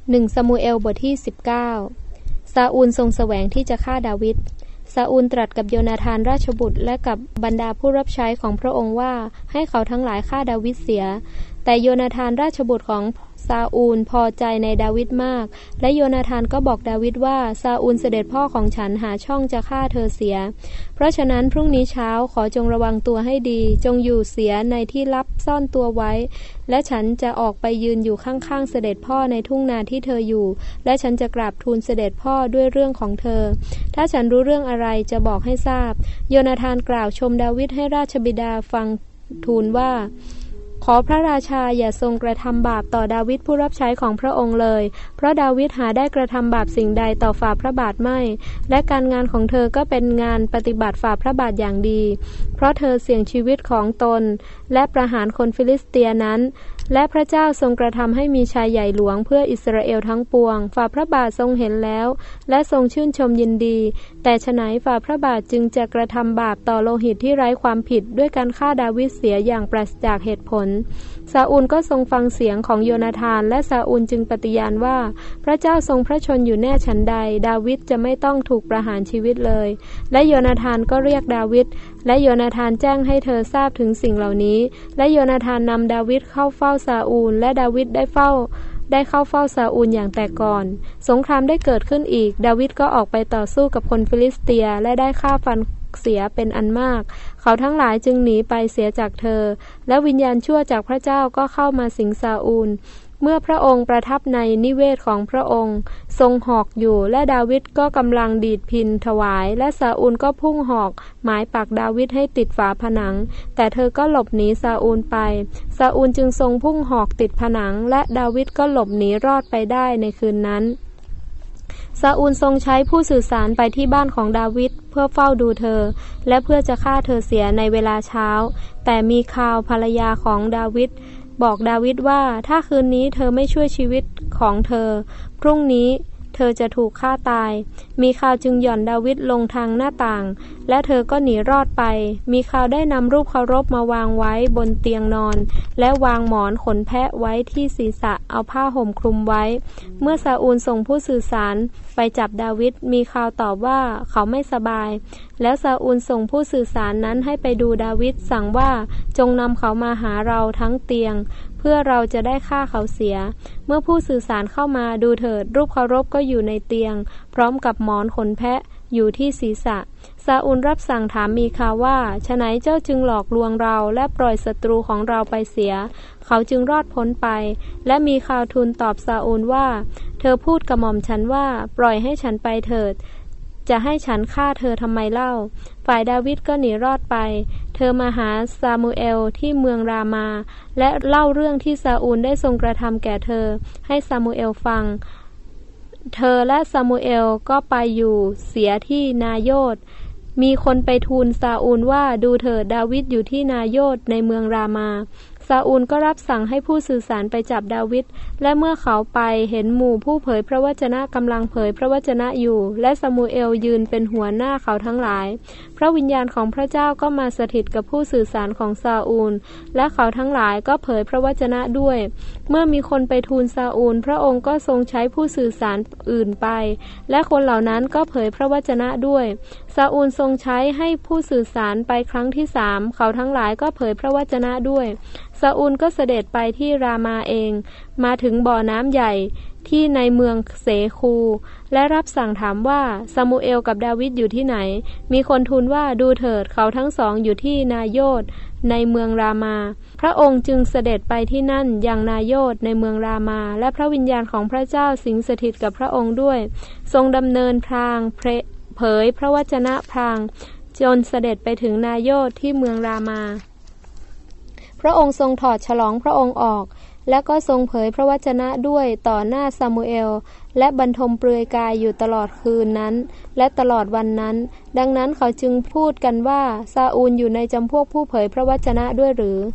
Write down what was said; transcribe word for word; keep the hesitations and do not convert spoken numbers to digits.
หนึ่งซามูเอลบทที่สิบเก้าซาอูลทรงแสวงที่จะฆ่าดาวิดซาอูลตรัสกับโยนาธานราชบุตรและกับบรรดาผู้รับใช้ของพระองค์ว่าให้เขาทั้งหลายฆ่าดาวิดเสียแต่โยนาธานราชบุตรของซาอูลพอใจในดาวิดมากและโยนาธานก็บอกดาวิดว่าซาอูลเสด็จพ่อของฉันหาช่องจะฆ่าเธอเสียเพราะฉะนั้นพรุ่งนี้เช้าขอจงระวังตัวให้ดีจงอยู่เสียในที่ลับซ่อนตัวไว้และฉันจะออกไปยืนอยู่ข้างๆเสด็จพ่อในทุ่งนาที่เธออยู่และฉันจะกราบทูลเสด็จพ่อด้วยเรื่องของเธอถ้าฉันรู้เรื่องอะไรจะบอกให้ทราบโยนาธานกล่าวชมดาวิดให้ราชบิดาฟังทูลว่าขอพระราชาอย่าทรงกระทำบาปต่อดาวิดผู้รับใช้ของพระองค์เลยเพราะดาวิดหาได้กระทำบาปสิ่งใดต่อฝ่าพระบาทไม่และการงานของเธอก็เป็นงานปฏิบัติฝ่าพระบาทอย่างดีเพราะเธอเสี่ยงชีวิตของตนและประหารคนฟิลิสเตียนั้นและพระเจ้าทรงกระทำให้มีชายใหญ่หลวงเพื่ออิสราเอลทั้งปวงฝ่าพระบาททรงเห็นแล้วและทรงชื่นชมยินดีแต่ฉไนฝ่าพระบาทจึงจะกระทำบาปต่อโลหิตที่ไร้ความผิดด้วยการฆ่าดาวิดเสียอย่างปราศจากเหตุผลซาอูลก็ทรงฟังเสียงของโยนาธานและซาอูลจึงปฏิญาณว่าพระเจ้าทรงพระชนอยู่แน่ฉันใดดาวิดจะไม่ต้องถูกประหารชีวิตเลยและโยนาธานก็เรียกดาวิดและโยนาธานแจ้งให้เธอทราบถึงสิ่งเหล่านี้และโยนาธานนำดาวิดเข้าเฝ้าซาอูลและดาวิดได้เฝ้าได้เข้าเฝ้าซาอูลอย่างแต่ก่อนสงครามได้เกิดขึ้นอีกดาวิดก็ออกไปต่อสู้กับคนฟิลิสเตียและได้ฆ่าฟันเสียเป็นอันมากเขาทั้งหลายจึงหนีไปเสียจากเธอและวิญญาณชั่วจากพระเจ้าก็เข้ามาสิงซาอูลเมื่อพระองค์ประทับในนิเวศของพระองค์ทรงหอกอยู่และดาวิดก็กำลังดีดพิณถวายและซาอูลก็พุ่งหอกหมายปักดาวิดให้ติดฝาผนังแต่เธอก็หลบหนีซาอูลไปซาอูลจึงทรงพุ่งหอกติดผนังและดาวิดก็หลบหนีรอดไปได้ในคืนนั้นซาอูลทรงใช้ผู้สื่อสารไปที่บ้านของดาวิดเพื่อเฝ้าดูเธอและเพื่อจะฆ่าเธอเสียในเวลาเช้าแต่มีข่าวภรรยาของดาวิดบอกดาวิดว่าถ้าคืนนี้เธอไม่ช่วยชีวิตของเธอพรุ่งนี้เธอจะถูกฆ่าตายมีข่าวจึงหย่อนดาวิดลงทางหน้าต่างและเธอก็หนีรอดไปมีข่าวได้นำรูปเคารพมาวางไว้บนเตียงนอนและวางหมอนขนแพะไว้ที่ศีรษะเอาผ้าห่มคลุมไว้เมื่อซาอูลส่งผู้สื่อสารไปจับดาวิดมีข่าวตอบว่าเขาไม่สบายแล้วซาอูลส่งผู้สื่อสารนั้นให้ไปดูดาวิดสั่งว่าจงนำเขามาหาเราทั้งเตียงเพื่อเราจะได้ฆ่าเขาเสียเมื่อผู้สื่อสารเข้ามาดูเถิดรูปเคารพก็อยู่ในเตียงพร้อมกับหมอนขนแพะอยู่ที่ศีรษะซาอูลรับสั่งถามมีคาว่าฉะไหนเจ้าจึงหลอกลวงเราและปล่อยศัตรูของเราไปเสียเขาจึงรอดพ้นไปและมีข่าวทูลตอบซาอูลว่าเธอพูดกับหม่อมฉันว่าปล่อยให้ฉันไปเถิดจะให้ฉันฆ่าเธอทำไมเล่าฝ่ายดาวิดก็หนีรอดไปเธอมาหาซามูเอลที่เมืองรามาและเล่าเรื่องที่ซาอูลได้ทรงกระทำแก่เธอให้ซามูเอลฟังเธอและซามูเอลก็ไปอยู่เสียที่นาโยธมีคนไปทูลซาอูลว่าดูเถิดดาวิดอยู่ที่นาโยธในเมืองรามาซาอูลก็รับสั่งให้ผู้สื่อสารไปจับดาวิดและเมื่อเขาไปเห็นหมู่ผู้เผยพระวจนะกำลังเผยพระวจนะอยู่และซามูเอลยืนเป็นหัวหน้าเขาทั้งหลายพระวิญญาณของพระเจ้าก็มาสถิตกับผู้สื่อสารของซาอูลและเขาทั้งหลายก็เผยพระวจนะด้วยเมื่อมีคนไปทูลซาอูลพระองค์ก็ทรงใช้ผู้สื่อสารอื่นไปและคนเหล่านั้นก็เผยพระวจนะด้วยซาอูลทรงใช้ให้ผู้สื่อสารไปครั้งที่สามเขาทั้งหลายก็เผยพระวจนะด้วยซาอูลก็เสด็จไปที่รามาเองมาถึงบ่อน้ำใหญ่ที่ในเมืองเสคูและรับสั่งถามว่าซามูเอลกับดาวิดอยู่ที่ไหนมีคนทูลว่าดูเถิดเขาทั้งสองอยู่ที่นาโยธในเมืองรามาพระองค์จึงเสด็จไปที่นั่นยังนาโยธในเมืองรามาและพระวิญญาณของพระเจ้าสิงสถิตกับพระองค์ด้วยทรงดำเนินพรางเผยพระวจนะพรางจนเสด็จไปถึงนาโยธที่เมืองรามาพระองค์ทรงถอดฉลองพระองค์ออกและก็ทรงเผยพระวจนะด้วยต่อหน้าซามูเอลและบรรทมเปลือยกายอยู่ตลอดคืนนั้นและตลอดวันนั้นดังนั้นเขาจึงพูดกันว่าซาอูลอยู่ในจำพวกผู้เผยพระวจนะด้วยหรือ